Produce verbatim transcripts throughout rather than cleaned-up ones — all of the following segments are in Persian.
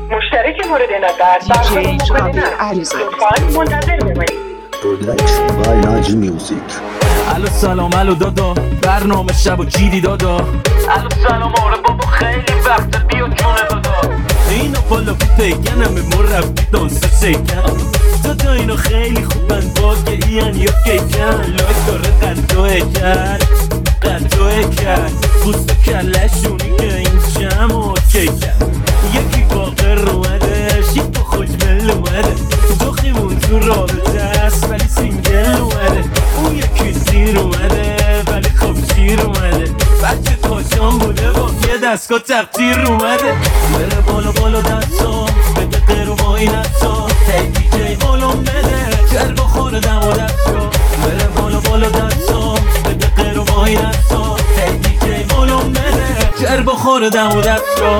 مشترک مورد نظر برخورد مقدمه لطفاً منتظر بمانید. Production by Naj Music. الو سلام الو دادا، برنامه شب و جیدی دادا. الو سلام آره بابا خیلی وقت بیا جونه دادا. اینا بالا بی پیگنم مربی دانس شکن. دادا اینا خیلی خوبن باگه این یا کیکن. لایک داره قندوه کرد قندوه کرد بوست کلشونی که این جمع کیکن. یکی باقر اومده شیک با خوشمل اومده. دوخیمون تو رابطه است ولی سینگل اومده. اون یکی دیر اومده ولی خب شیر اومده. بچه تاشان بوده با یه دستگاه تقدیر اومده. بره بالا بالا دستا بده قیر و با این دستا. هی دی جی بالون بده جر بخوره دم و دستا. بره بالا بالا دستا بده قیر و با این دستا. هی دی جی بالون بده جر بخوره دم و دستا.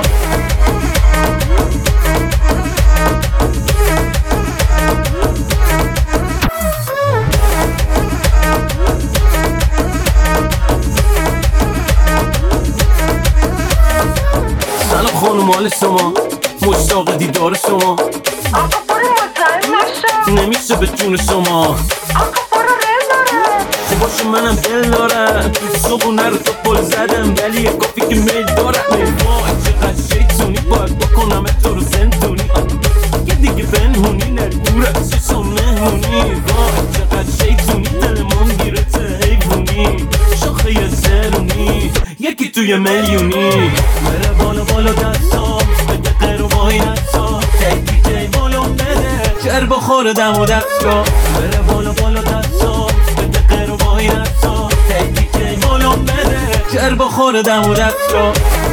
خانم مال شما مشتاق دیدار شما. آقا برو مطمئن نشو. نمیشه به جون شما. آقا برو رل داره. چه باشه منم دل دارم. صبحونه رو تو پل زدم ولی یه کافی که میل دارم. وای چقدر شیطونی باید بکنم تو رو زندونی. یه دیگه بنهونی نرگوره چشم مهمونی. وای چقدر شیطونی دلمون گیره ته حیوونی. شاخه یه زرونی یکی توی میلیونی. بره بالا بالا دستا بده قیر و با این دستا. هی دی جی بالون بده جر بخوره دم و دستا. بره بالا بالا دستا بده قیر و با این دستا. هی دی جی بالون بده جر بخوره دم و دستا.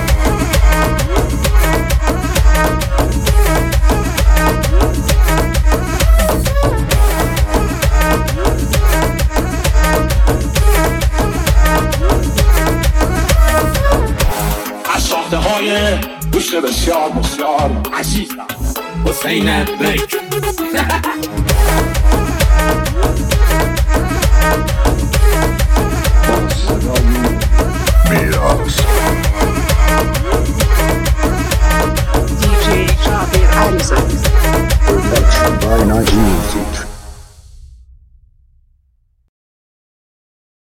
ساخته های گوشت بسیار بسیار عزیزم حسین بریک